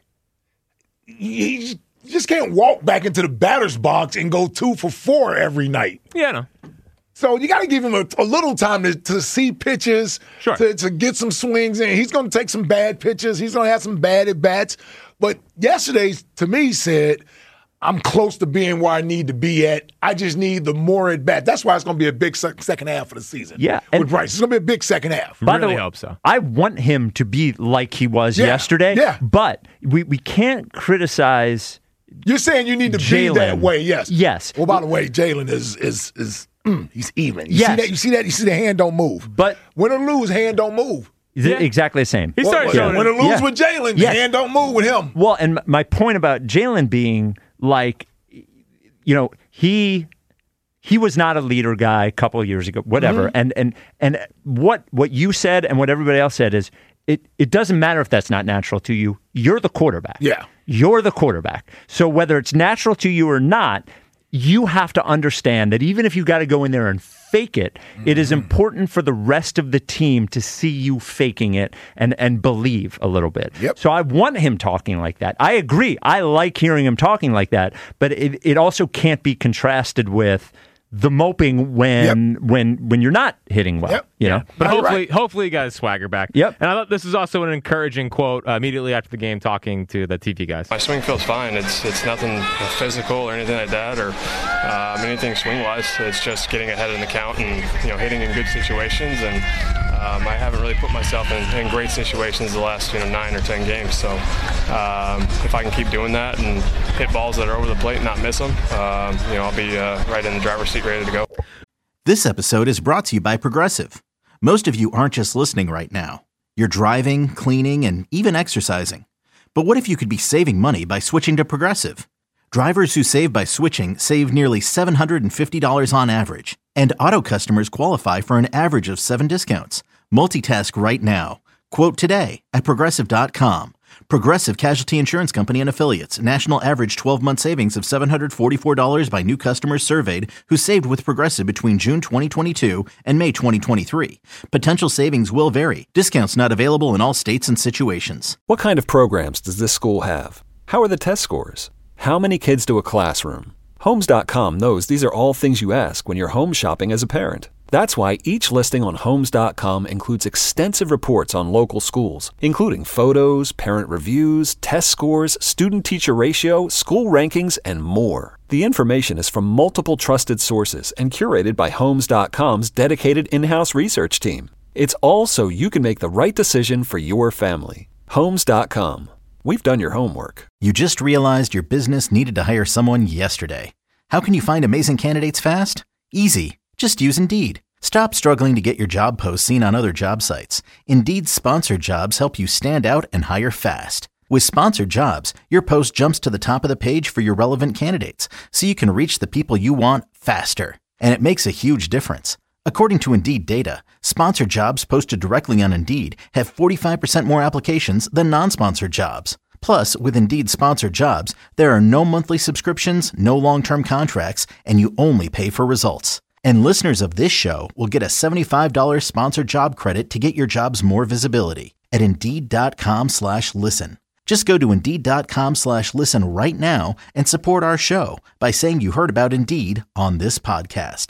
You just can't walk back into the batter's box and go 2 for 4 every night. Yeah, no. So you got to give him a little time to see pitches, to get some swings in. He's going to take some bad pitches. He's going to have some bad at-bats. But yesterday, to me, said, I'm close to being where I need to be at. I just need the more at-bat. That's why it's going to be a big second half of the season. Yeah. With Bryce. It's going to be a big second half. I really hope so. I want him to be like he was yesterday. Yeah. But we can't criticize You're saying you need to Jalen. be that way, yes. Yes. Well, by the way, Jalen is he's even. You yes. see that? You see the hand don't move. But win or lose, hand don't move. Exactly the same. He started showing win or lose with Jalen, hand don't move with him. Well, and my point about Jalen being like, he was not a leader guy a couple of years ago, whatever. Mm-hmm. And what you said and what everybody else said is it doesn't matter if that's not natural to you. You're the quarterback. Yeah. You're the quarterback. So whether it's natural to you or not, you have to understand that even if you got to go in there and fake it, it is important for the rest of the team to see you faking it and believe a little bit. Yep. So I want him talking like that. I agree. I like hearing him talking like that, but it also can't be contrasted with the moping when you're not hitting well. You know? But hopefully he got his swagger back. Yep. And I thought this was also an encouraging quote immediately after the game talking to the TV guys. My swing feels fine. It's nothing physical or anything like that or anything swing-wise. It's just getting ahead in the count and hitting in good situations and I haven't really put myself in great situations the last 9 or 10 games. So if I can keep doing that and hit balls that are over the plate and not miss them, I'll be right in the driver's seat ready to go. This episode is brought to you by Progressive. Most of you aren't just listening right now. You're driving, cleaning, and even exercising. But what if you could be saving money by switching to Progressive? Drivers who save by switching save nearly $750 on average. And auto customers qualify for an average of 7 discounts. Multitask right now. Quote today at Progressive.com. Progressive Casualty Insurance Company and Affiliates. National average 12-month savings of $744 by new customers surveyed who saved with Progressive between June 2022 and May 2023. Potential savings will vary. Discounts not available in all states and situations. What kind of programs does this school have? How are the test scores? How many kids do a classroom? Homes.com knows these are all things you ask when you're home shopping as a parent. That's why each listing on Homes.com includes extensive reports on local schools, including photos, parent reviews, test scores, student-teacher ratio, school rankings, and more. The information is from multiple trusted sources and curated by Homes.com's dedicated in-house research team. It's all so you can make the right decision for your family. Homes.com. We've done your homework. You just realized your business needed to hire someone yesterday. How can you find amazing candidates fast? Easy. Just use Indeed. Stop struggling to get your job posts seen on other job sites. Indeed's sponsored jobs help you stand out and hire fast. With sponsored jobs, your post jumps to the top of the page for your relevant candidates, so you can reach the people you want faster. And it makes a huge difference. According to Indeed data, sponsored jobs posted directly on Indeed have 45% more applications than non-sponsored jobs. Plus, with Indeed sponsored jobs, there are no monthly subscriptions, no long-term contracts, and you only pay for results. And listeners of this show will get a $75 sponsored job credit to get your jobs more visibility at Indeed.com/listen. Just go to Indeed.com/listen right now and support our show by saying you heard about Indeed on this podcast.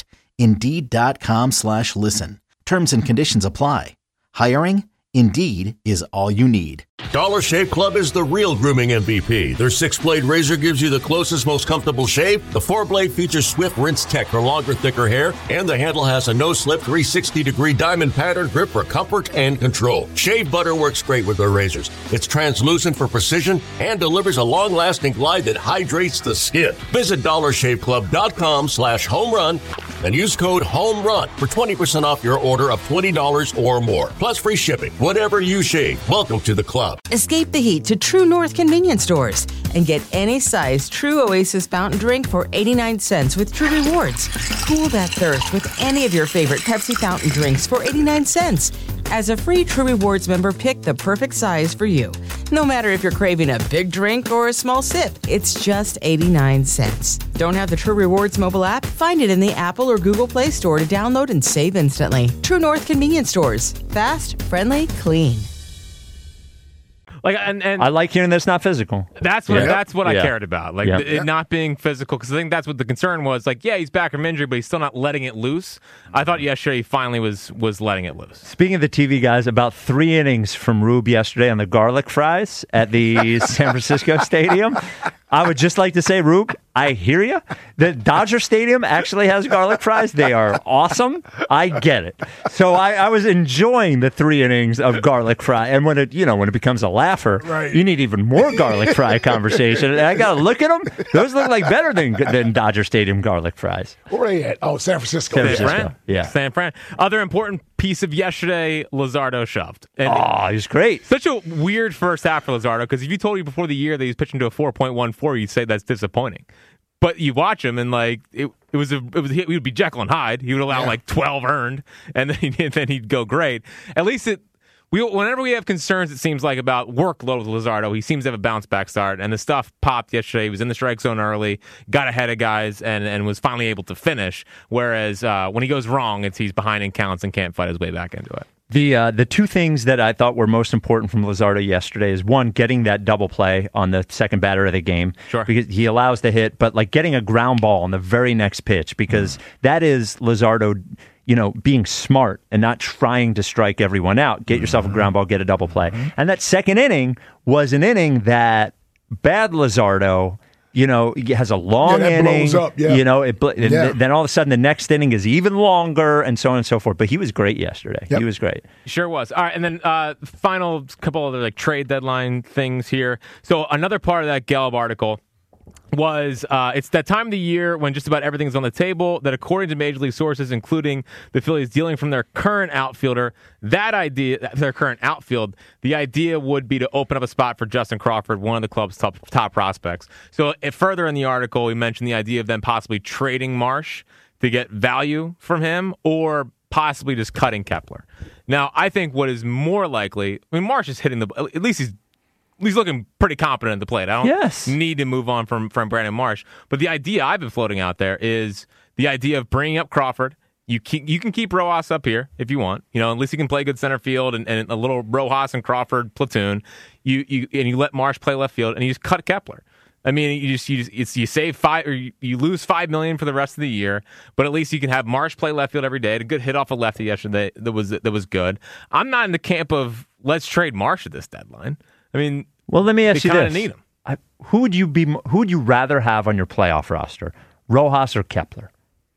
Indeed.com/listen. Terms and conditions apply. Hiring? Indeed is all you need. Dollar Shave Club is the real grooming MVP. Their 6-blade razor gives you the closest, most comfortable shave. The 4-blade features Swift Rinse Tech for longer, thicker hair, and the handle has a no-slip 360-degree diamond pattern grip for comfort and control. Shave butter works great with their razors. It's translucent for precision and delivers a long-lasting glide that hydrates the skin. Visit DollarShaveClub.com/homerun and use code HOMERUN for 20% off your order of $20 or more, plus free shipping. Whatever you shave, welcome to the club. Escape the heat to True North convenience stores and get any size True Oasis fountain drink for 89 cents with True Rewards. Cool that thirst with any of your favorite Pepsi fountain drinks for 89 cents. As a free True Rewards member, pick the perfect size for you. No matter if you're craving a big drink or a small sip, it's just 89 cents. Don't have the True Rewards mobile app? Find it in the Apple or Google Play Store to download and save instantly. True North convenience stores. Fast, friendly, clean. And I like hearing that it's not physical. That's what I cared about. It not being physical, because I think that's what the concern was. He's back from injury, but he's still not letting it loose. I thought yesterday he finally was letting it loose. Speaking of the TV guys, about 3 innings from Rube yesterday on the garlic fries at the San Francisco Stadium. I would just like to say, Rube, I hear you. The Dodger Stadium actually has garlic fries. They are awesome. I get it. So I was enjoying the 3 innings of garlic fry. And when it becomes a laugher, right, you need even more garlic fry conversation. And I got to look at them. Those look like better than Dodger Stadium garlic fries. Where are they at? Oh, San Francisco. San Fran. Yeah. San Fran. Other important piece of yesterday, Luzardo shoved. And he was great. Such a weird first half for Luzardo, because if you told me before the year that he was pitching to a 4.14, you'd say that's disappointing. But you watch him, and he would be Jekyll and Hyde. He would allow 12 earned, and then he'd go great. At least whenever we have concerns, it seems like, about workload with Luzardo, he seems to have a bounce back start, and the stuff popped yesterday. He was in the strike zone early, got ahead of guys, and was finally able to finish. Whereas when he goes wrong, he's behind in counts and can't fight his way back into it. The 2 things that I thought were most important from Luzardo yesterday is, one, getting that double play on the second batter of the game. Sure. Because he allows the hit, but getting a ground ball on the very next pitch, because that is Luzardo, being smart and not trying to strike everyone out. Get yourself a ground ball, get a double play. And that second inning was an inning that bad Luzardo, He has a long inning. Blows up, Then all of a sudden the next inning is even longer, and so on and so forth. But he was great yesterday. Yep. He was great. Sure was. All right, and then final couple other trade deadline things here. So another part of that Gelb article was it's that time of the year when just about everything's on the table that, according to Major League sources, including the Phillies dealing from their current outfielder, the idea would be to open up a spot for Justin Crawford, one of the club's top prospects. So further in the article, we mentioned the idea of them possibly trading Marsh to get value from him, or possibly just cutting Kepler. Now, I think what is more likely, Marsh is hitting at least he's looking pretty competent at the plate. I don't need to move on from Brandon Marsh. But the idea I've been floating out there is the idea of bringing up Crawford. You can keep Rojas up here if you want. at least he can play good center field and a little Rojas and Crawford platoon. You let Marsh play left field and you just cut Kepler. You save you lose $5 million for the rest of the year, but at least you can have Marsh play left field every day. A good hit off a lefty yesterday that was good. I'm not in the camp of let's trade Marsh at this deadline. Well, let me ask you this: need him. Who would you rather have on your playoff roster, Rojas or Kepler?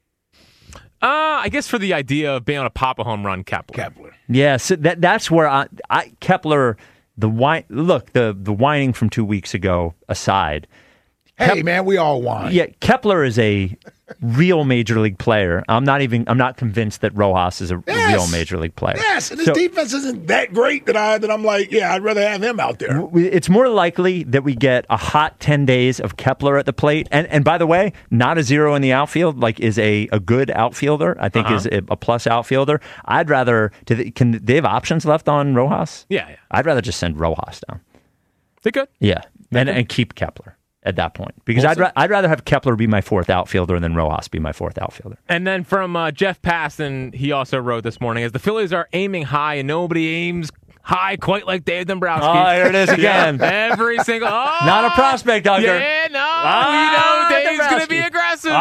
I guess for the idea of being able to pop a home run, Kepler. Yeah, so that's where I Kepler. The whining from 2 weeks ago aside. Hey, man, we all whine. Yeah, Kepler is a real major league player. I'm not convinced that Rojas is a real major league player. Yes, and his defense isn't that great that I'm like, I'd rather have him out there. It's more likely that we get a hot 10 days of Kepler at the plate. And by the way, not a zero in the outfield, is a good outfielder. I think is a plus outfielder. I'd rather, can they have options left on Rojas? Yeah. I'd rather just send Rojas down. They could. Yeah, and keep Kepler at that point, because I'd rather have Kepler be my fourth outfielder than Rojas be my fourth outfielder. And then from Jeff Passan, he also wrote this morning, as the Phillies are aiming high and nobody aims high quite like Dave Dombrowski. Oh, here it is again. Every single... Not a prospect, Duggar. Yeah, no, we know Dave's going to be aggressive.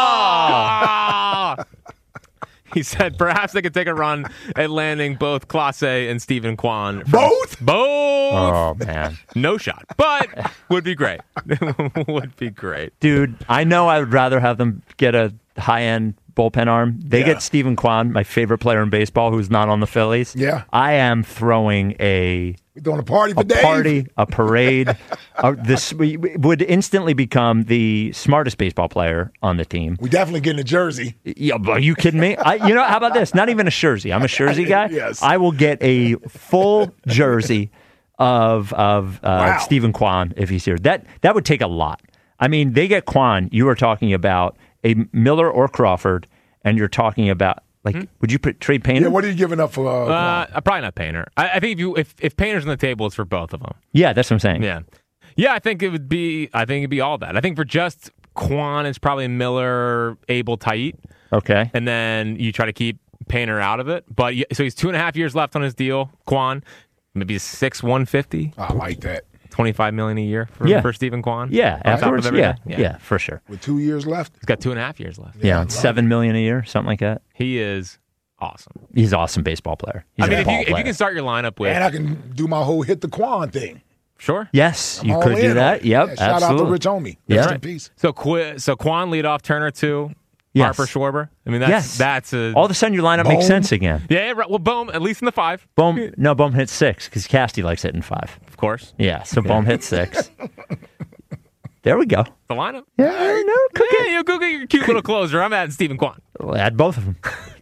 He said perhaps they could take a run at landing both Clase and Stephen Kwan. Both? Oh, man. No shot. But would be great. Would be great. Dude, I know I would rather have them get a high-end bullpen arm. They get Stephen Kwan, my favorite player in baseball, who's not on the Phillies. Yeah. I am throwing We're throwing a party for Dave. A parade. This would instantly become the smartest baseball player on the team. We definitely getting a jersey. Yeah, are you kidding me? How about this? Not even a jersey. I'm a jersey guy. Yes. I will get a full jersey of Stephen Kwan if he's here. That would take a lot. They get Kwan. You are talking about a Miller or Crawford, and you're talking about would you trade Painter? Yeah, what are you giving up for? Probably not Painter. I think if Painter's on the table, it's for both of them. Yeah, that's what I'm saying. Yeah. I think it'd be all that. I think for just Kwan, it's probably Miller, Abel, Tait. Okay, and then you try to keep Painter out of it. But so he's 2.5 years left on his deal. Kwan, maybe 150. I like that. $25 million a year for Stephen Kwan. Yeah, afterwards. Yeah, for sure. With 2 years left, he's got 2.5 years left. Yeah, $7 million a year, something like that. He is awesome. He's an awesome baseball player. If you can start your lineup with, and I can do my whole hit the Kwan thing. Sure. Yes, you could do that. Yep, shout absolutely. out to Rich Homie. Rest in peace. So Kwan lead off, Turner 2. Yes. Harper Schwarber. That's all of a sudden your lineup makes sense again. Yeah, right. Well, Bohm at least in the 5. Bohm hit 6 because Casty likes hitting 5. Of course. Yeah, so Bohm hit 6. There we go. The lineup. Yeah, you go get your cute little closer. I'm adding Stephen Kwan. We'll add both of them.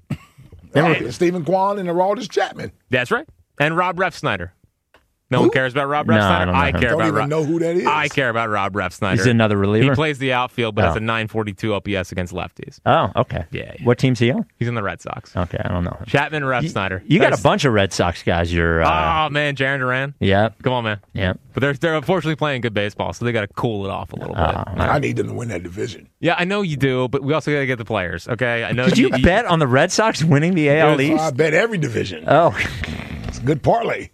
Stephen Kwan and Aroldis Chapman. That's right. And Rob Refsnyder. No one cares about Rob Refsnyder. I don't even know who that is. I care about Rob Refsnyder. He's another reliever. He plays the outfield, but has a 942 OPS against lefties. Oh, okay. Yeah. What team's he on? He's in the Red Sox. Okay, I don't know. Chapman, Refsnyder. You got a bunch of Red Sox guys. Oh man, Jarren Duran. Yeah. Come on, man. Yeah. But they're unfortunately playing good baseball, so they got to cool it off a little bit. I need them to win that division. Yeah, I know you do, but we also got to get the players. Okay, I know. Did you bet on the Red Sox winning the AL East? I bet every division. Oh, it's a good parlay.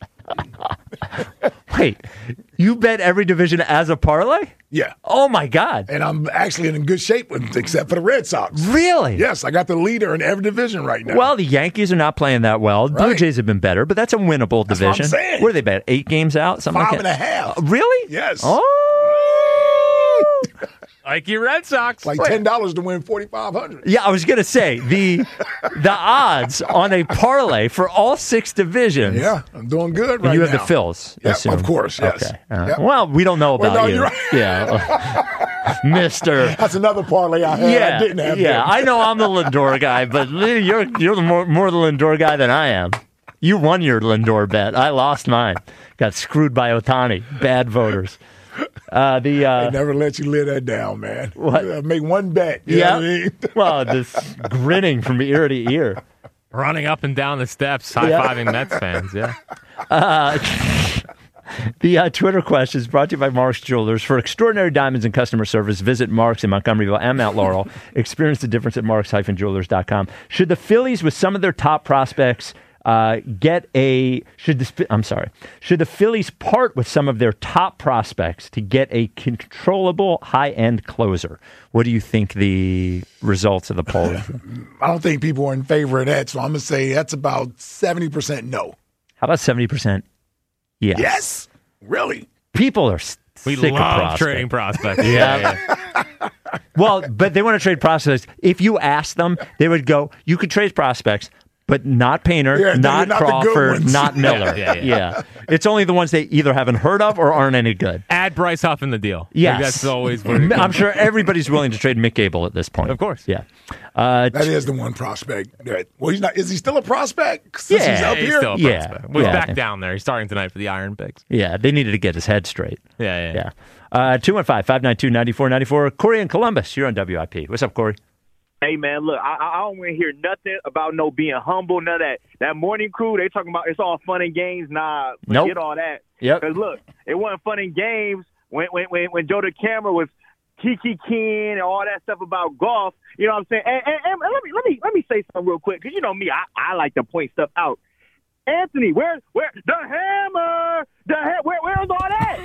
Wait, you bet every division as a parlay? Yeah. Oh, my God. And I'm actually in good shape, except for the Red Sox. Really? Yes, I got the leader in every division right now. Well, the Yankees are not playing that well. Blue Jays have been better, but that's a winnable division. What I'm saying. What are they bet? 8 games out? Something 5 like and a half. Really? Yes. Oh. Like your Red Sox. Like $10 to win $4,500. Yeah, I was going to say, the odds on a parlay for all 6 divisions. Yeah, I'm doing good right now. You have the Phils, Yep, of course, yes. Okay. Yep. Well, we don't know about you. You're right. Yeah. Mister. That's another parlay I had. Yeah, I didn't have yeah. them. I know I'm the Lindor guy, but you're the more the Lindor guy than I am. You won your Lindor bet. I lost mine. Got screwed by Ohtani. Bad voters. They never let you live that down, man. What? Make one bet. You know what I mean? Well, this grinning from ear to ear. Running up and down the steps, high-fiving Mets fans, yeah. The Twitter question is brought to you by Mark's Jewelers. For extraordinary diamonds and customer service, visit Mark's in Montgomeryville and Mount Laurel. Experience the difference at marks-jewelers.com. Should the Phillies, with some of their top prospects, should the Phillies part with some of their top prospects to get a controllable high-end closer? What do you think the results of the poll is? I don't think people are in favor of that, so I'm going to say that's about 70% no. How about 70% yes? Yes? Really? People are We sick of love prospects. trading prospects. Yeah. Well, but they want to trade prospects. If you ask them, they would go, you could trade prospects, but not Painter, not Crawford, not Miller. Yeah. It's only the ones they either haven't heard of or aren't any good. Add Bryce Huff in the deal. Yes. Like that's always what it I'm sure everybody's willing to trade Mick Gable at this point. Of course. Yeah. That is the one prospect. Well, he's not. Is he still a prospect since he's up he's here? still a prospect. Well, he's back down there. He's starting tonight for the Iron Pigs. Yeah, they needed to get his head straight. Yeah. 215-592-9494. Corey in Columbus, you're on WIP. What's up, Corey? Hey, man, look, I don't want to hear nothing about no being humble, none of that. That morning crew, they talking about it's all fun and games. Nah, forget all that. Yep. Because, look, it wasn't fun and games when Joe DeCamera was Kiki King and all that stuff about golf. You know what I'm saying? And let me say something real quick, because you know me, I like to point stuff out. Anthony, where the hammer? Where's all that?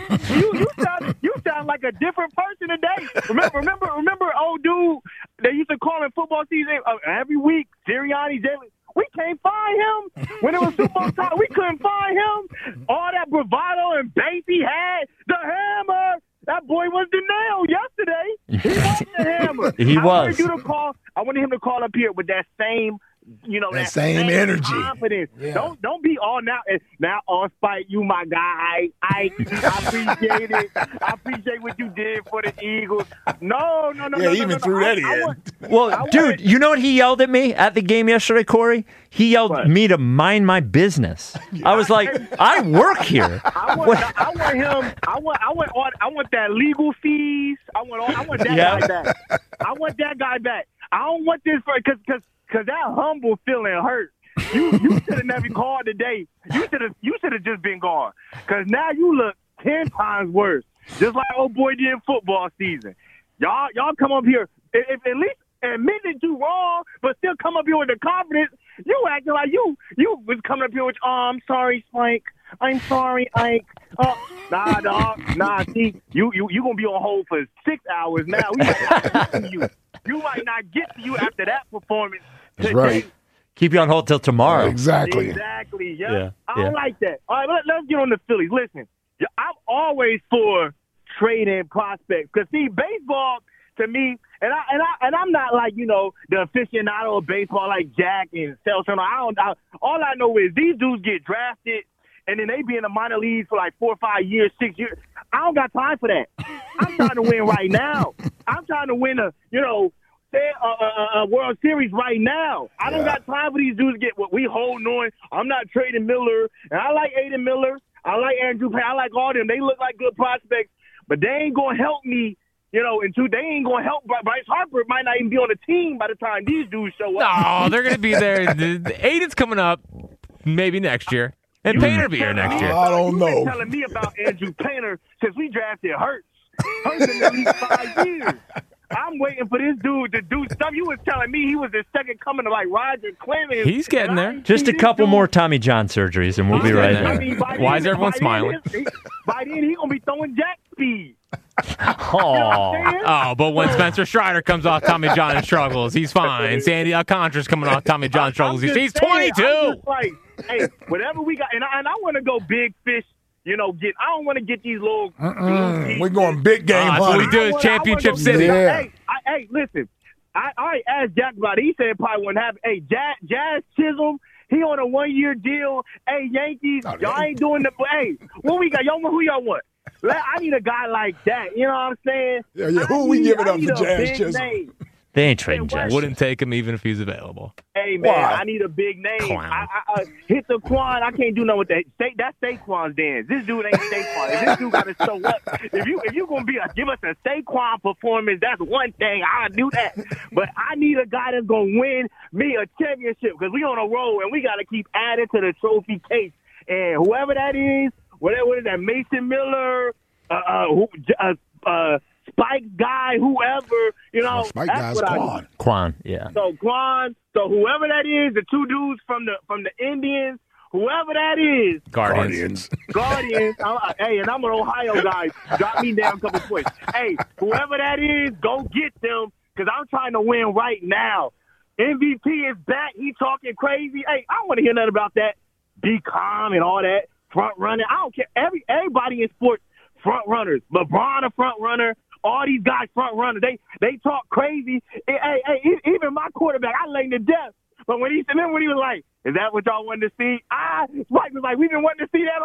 You sound like a different person today. Remember old dude they used to call in football season every week, Sirianni daily. We can't find him when it was Super Bowl time. We couldn't find him. All that bravado and bass he had, the hammer. That boy was the nail yesterday. He was the hammer. He was. I wanted him to call up here with that same. You know, that same energy, confidence. Yeah. Don't be all now on spite. You my guy. I appreciate it. I appreciate what you did for the Eagles. No. Yeah, even through that end. Dude, you know what he yelled at me at the game yesterday, Corey? He yelled at me to mind my business. I was like, I work here. I want him. I want that legal fees. I want that guy back. I want that guy back. I don't want this because that humble feeling hurt. You should have never called today. You should have just been gone. Because now you look 10 times worse. Just like old boy did in football season. Y'all come up here. If at least admit that you wrong, but still come up here with the confidence. You acting like you was coming up here with, I'm sorry, Spike. I'm sorry, Ike. Nah, dog. Nah, see, you gonna be on hold for 6 hours now. We might not get to you. You might not get to you after that performance. That's today. right. Keep you on hold till tomorrow. Exactly. Yeah. I don't like that. All right, let's get on the Phillies. Listen, I'm always for trading prospects because see, baseball to me, and I'm not like the aficionado of baseball like Jack and Celso. All I know is these dudes get drafted and then they be in the minor leagues for like 4 or 5 years, 6 years. I don't got time for that. I'm trying to win right now. I'm trying to win a World Series right now. I don't got time for these dudes to get what we holding on. I'm not trading Miller, and I like Aiden Miller. I like Andrew Payne. I like all them. They look like good prospects, but they ain't gonna help me. They ain't gonna help. Bryce Harper might not even be on the team by the time these dudes show up. No, they're gonna be there. Aiden's coming up maybe next year, and Painter be here next year. I don't know. You've been telling me about Andrew Painter since we drafted Hurts. Hurts in at least 5 years. I'm waiting for this dude to do stuff. You was telling me he was the second coming to like Roger Clemens. He's getting there. Just a couple more Tommy John surgeries, and we'll be right there. Why is everyone smiling? By then, he's going to be throwing jack speed. Oh, but when Spencer Strider comes off Tommy John and struggles, he's fine. Sandy Alcantara's coming off Tommy John struggles. He's 22. Hey, whatever we got, and I want to go big fish I don't want to get these little. We're going big game. That's what we do is Championship City. Yeah. Hey, listen. I already asked Jack about it. He said it probably wouldn't happen. Hey, Jazz Chisholm, he on a 1-year deal. Hey, Yankees, y'all ain't doing the. Hey, what we got? Who y'all want? I need a guy like that. You know what I'm saying? Yeah. Who we giving up for Jazz Chisholm? Name. They ain't trading Jazz. Wouldn't take him even if he's available. Hey, man, Why? I need a big name. Clown. I hit the Quan. I can't do nothing with that. That's Saquon's dance. This dude ain't Saquon. If this dude got to show up, if you gonna give us a Saquon performance, that's one thing. I do that. But I need a guy that's gonna win me a championship because we on a roll and we got to keep adding to the trophy case. And whoever that is, whatever is that, Mason Miller, Spike guy, whoever, Spike that's guy's what Quan, yeah. So whoever that is, the two dudes from the Indians, whoever that is, Guardians. Hey, and I'm an Ohio guy. Drop me down a couple points. Hey, whoever that is, go get them because I'm trying to win right now. MVP is back. He talking crazy. Hey, I don't want to hear nothing about that. Be calm and all that. Front running. I don't care. Everybody in sports front runners. LeBron a front runner. All these guys front runners. They talk crazy. Hey, even my quarterback, I lay him to death. But when he was like, "Is that what y'all wanted to see?" Spike was like, "We've been wanting to see that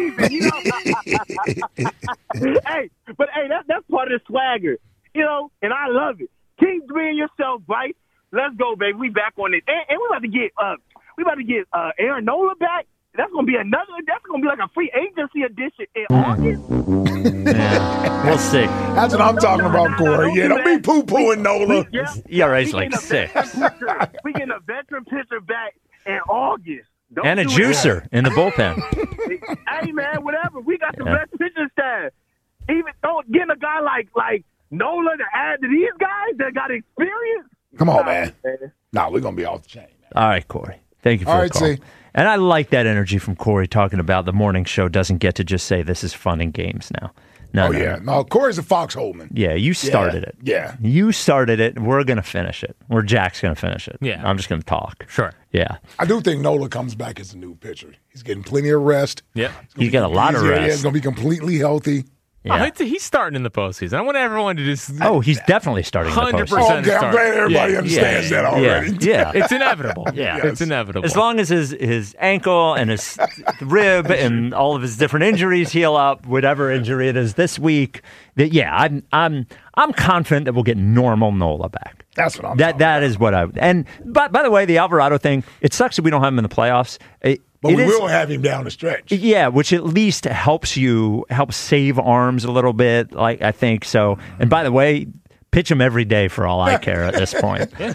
all season." Hey, that's part of the swagger, and I love it. Keep being yourself, Bryce. Let's go, baby. We back on it, and we about to get Aaron Nola back. That's gonna be like a free agency edition in August. Yeah. We'll see. That's what I'm talking about, Corey. Yeah, don't be poo-pooing Nola. ERA's like 6. We getting a veteran pitcher back in August. And a juicer in the bullpen. Hey, man, whatever. We got the best pitching staff. Even getting a guy like Nola to add to these guys that got experience. Come on, man. Nah, we're going to be off the chain, man. All right, Corey. Thank you for the call. See. And I like that energy from Corey talking about the morning show doesn't get to just say this is fun and games now. No, Corey's a foxhole. Yeah, you started it. Yeah. You started it. We're going to finish it. Or Jack's going to finish it. Yeah. I'm just going to talk. Sure. Yeah. I do think Nola comes back as a new pitcher. He's getting plenty of rest. Yeah. He's got a lot of rest. He's going to be completely healthy. Yeah. He's starting in the postseason. I want everyone to just. Oh, he's definitely starting in the 100%. postseason. Okay, I'm glad everybody understands that already. Yeah. It's inevitable. Yeah. Yes. It's inevitable. As long as his ankle and his rib and all of his different injuries heal up, whatever injury it is this week, I'm confident that we'll get normal Nola back. That's what I'm That about. is what I. And by the way, the Alvarado thing, it sucks that we don't have him in the playoffs. But we will have him down the stretch. Yeah, which at least helps save arms a little bit, I think so. And by the way, pitch him every day for all I care at this point. Give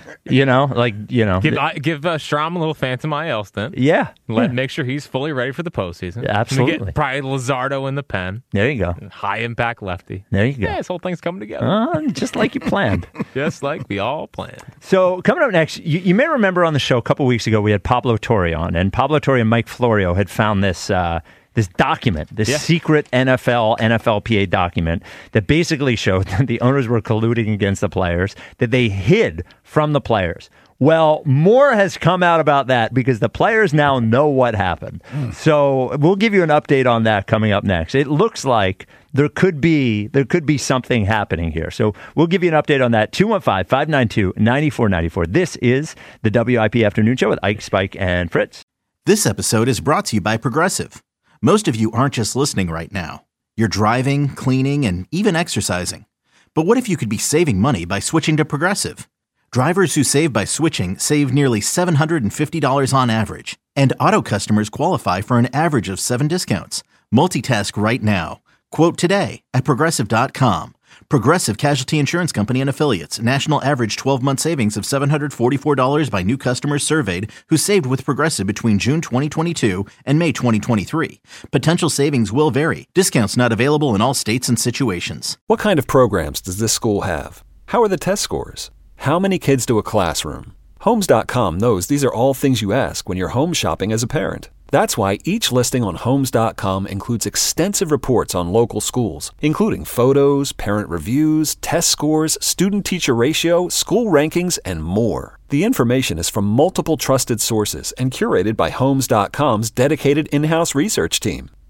Strom a little phantom IL stint. Yeah. Make sure he's fully ready for the postseason. Yeah, absolutely. Get probably Luzardo in the pen. There you go. High impact lefty. There you go. Yeah, this whole thing's coming together. Just like you planned. Just like we all planned. So coming up next, you may remember on the show a couple weeks ago we had Pablo Torre on, and Pablo Torre and Mike Florio had found this document, secret NFLPA document that basically showed that the owners were colluding against the players, that they hid from the players. Well, more has come out about that because the players now know what happened. So we'll give you an update on that coming up next. It looks like there could be something happening here. So we'll give you an update on that. 215-592-9494. This is the WIP Afternoon Show with Ike, Spike, and Fritz. This episode is brought to you by Progressive. Most of you aren't just listening right now. You're driving, cleaning, and even exercising. But what if you could be saving money by switching to Progressive? Drivers who save by switching save nearly $750 on average. And auto customers qualify for an average of 7 discounts. Multitask right now. Quote today at Progressive.com. Progressive Casualty Insurance Company and Affiliates. National average 12-month savings of $744 by new customers surveyed who saved with Progressive between June 2022 and May 2023. Potential savings will vary. Discounts not available in all states and situations. What kind of programs does this school have? How are the test scores? How many kids do a classroom? Homes.com knows these are all things you ask when you're home shopping as a parent. That's why each listing on Homes.com includes extensive reports on local schools, including photos, parent reviews, test scores, student-teacher ratio, school rankings, and more. The information is from multiple trusted sources and curated by Homes.com's dedicated in-house research team.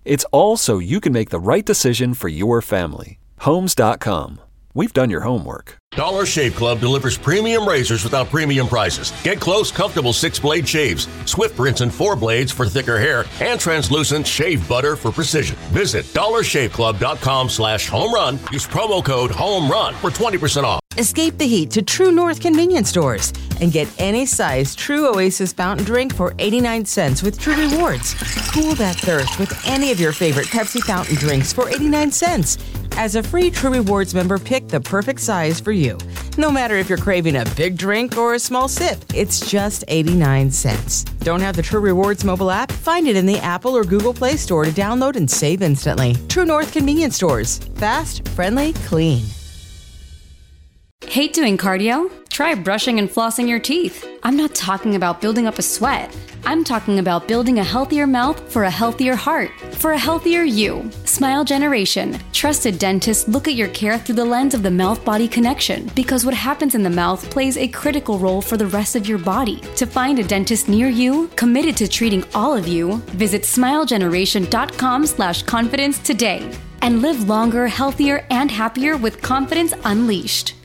It's all so you can make the right decision for your family. Homes.com. We've done your homework. Dollar Shave Club delivers premium razors without premium prices. Get close, comfortable 6-blade shaves, swift rinse and 4 blades for thicker hair, and translucent shave butter for precision. Visit dollarshaveclub.com/homerun. Use promo code HOMERUN for 20% off. Escape the heat to True North convenience stores and get any size True Oasis fountain drink for 89 cents with True Rewards. Cool that thirst with any of your favorite Pepsi fountain drinks for 89 cents. As a free True Rewards member, pick the perfect size for you. No matter if you're craving a big drink or a small sip, it's just 89 cents. Don't have the True Rewards mobile app? Find it in the Apple or Google Play Store to download and save instantly. True North convenience stores. Fast, friendly, clean. Hate doing cardio? Try brushing and flossing your teeth. I'm not talking about building up a sweat. I'm talking about building a healthier mouth for a healthier heart, for a healthier you. Smile Generation. Trusted dentists look at your care through the lens of the mouth-body connection, because what happens in the mouth plays a critical role for the rest of your body. To find a dentist near you, committed to treating all of you, visit smilegeneration.com/confidence today and live longer, healthier, and happier with confidence unleashed.